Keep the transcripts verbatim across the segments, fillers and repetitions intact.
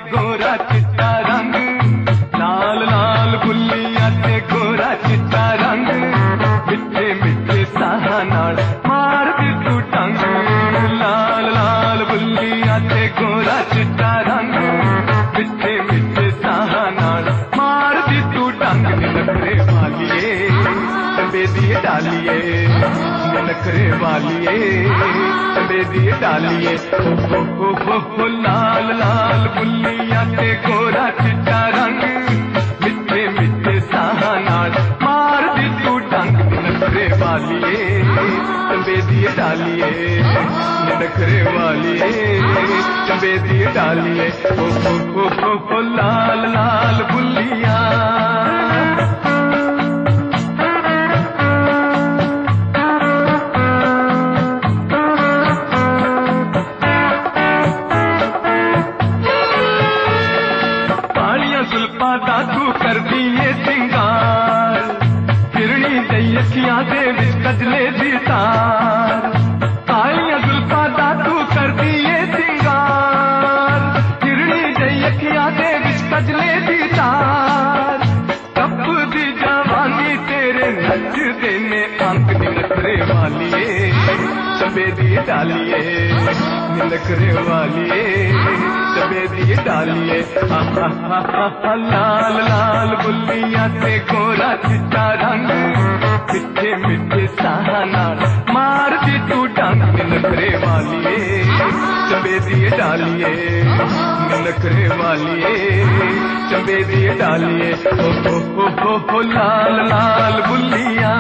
गोरा चिट्टा रंग, लाल लाल बुल्लियां ते गोरा चिट्टा रंग, मिठे मिठे साहां नाल मार दी तू डंग। लाल लाल बुल्लियां ते गोरा चिट्टा रंग, मिठे मिठे साहां नाल मार दी तू डंग। नखरे वालिए चंबे दी डालिए, नखरे वालिए चंबे दी डालिए। हो हो हो हो लाल लाल बुल्लियां ते गोरा चिट्टा रंग, मिठे मिठे साहां नाल मार दी तू डंग। नखरे वालिए चंबे दी डालिए, नखरे वालिए चंबे दी डालिए। हो हो हो हो हो लाल लाल बुल्लियां। जुल्फा दादू कर दिए सिंगार, फिरनी दई अखियां दे विच कजले दी तार। कालियां जुल्फा दादू कर दिए सिंगार, फिरनी दई अखियां दे विच कजले दी तार। कप दी जवानी तेरे नचदे ने अंक। नखरे वालिए चंबे दी डालिए, नखरे वालिए चंबे दी डालिए। लाल लाल बुल्लियां ते गोरा चिट्टा रंग, मिठे मिठे साहां नाल मार दी तू डंग। नखरे वालिए चंबे दी डालिए, नखरे वालिए चंबे दी डालिए। हो हो हो हो लाल लाल बुल्लियां।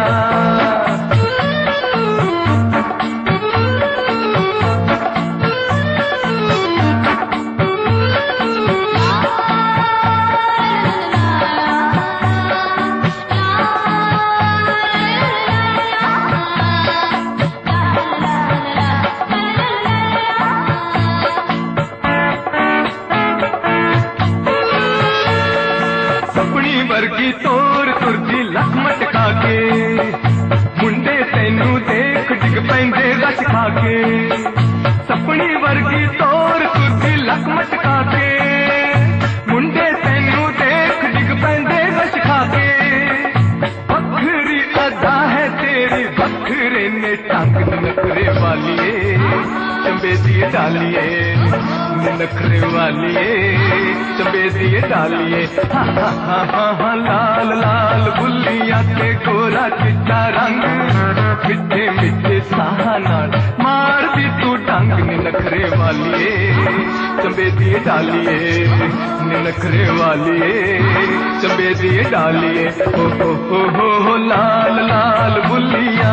वर्गी तोर तुरदी लख मटका के, मुंडे तैनू देख डिग पैंदे रच खा के। सपनी वर्गी तोर तुरदी लख मटका के, मुंडे तैनू देख डिग पैंदे रच खा के। बखरी अदा है तेरी बखरे ने टंग। नखरे वालिए चंबे दी डालिए, नखरे वालिए चंबे दी डालिए। हा हा हा हा लाल लाल बुल्लियां ते गोरा चिट्टा रंग, मिठे मिठे साहां नाल मार दी तू डंग। नखरे वालिए चंबे दी डालिए, नखरे वालिए चंबे दी डालिए। हो हो हो हो हो लाल लाल बुल्लियां।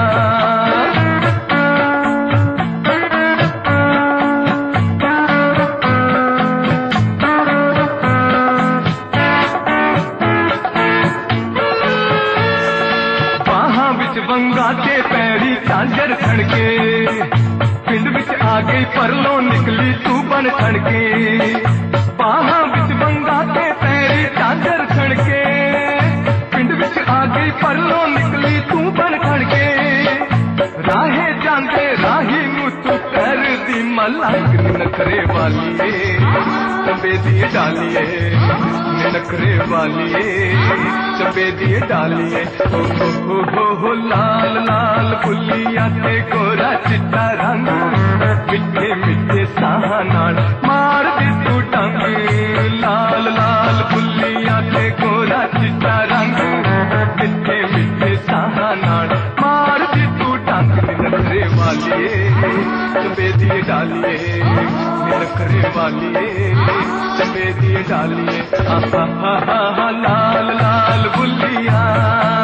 वंगा ते पैरी झांझर खड़के, पिंड विच आ गई परलों निकली तू बन खड़के। बाहां विच वंगा ते पैरी झांझर खड़के, पिंड विच आ गई परलों निकली तू बन खड़के। राहे जांदे राही नू तू कर दी मलंग। नखरे वालिए चंबे दी डालिए, नखरे वालिए चंबे दी डालिए। हो हो हो हो हो लाल लाल बुल्लियां ते गोरा चिट्टा रंग, मिठे मिठे साहां नाल मार दी तू डंग। लाल लाल बुल्लियां ते गोरा चिट्टा रंग, मिठे मिठे साहां नाल मार दी तू डंग। नखरे वालिए चंबे दी डालिए, नखरे वालिए चंबे दी डालिए। हा हा हा लाल लाल बुल्लियां।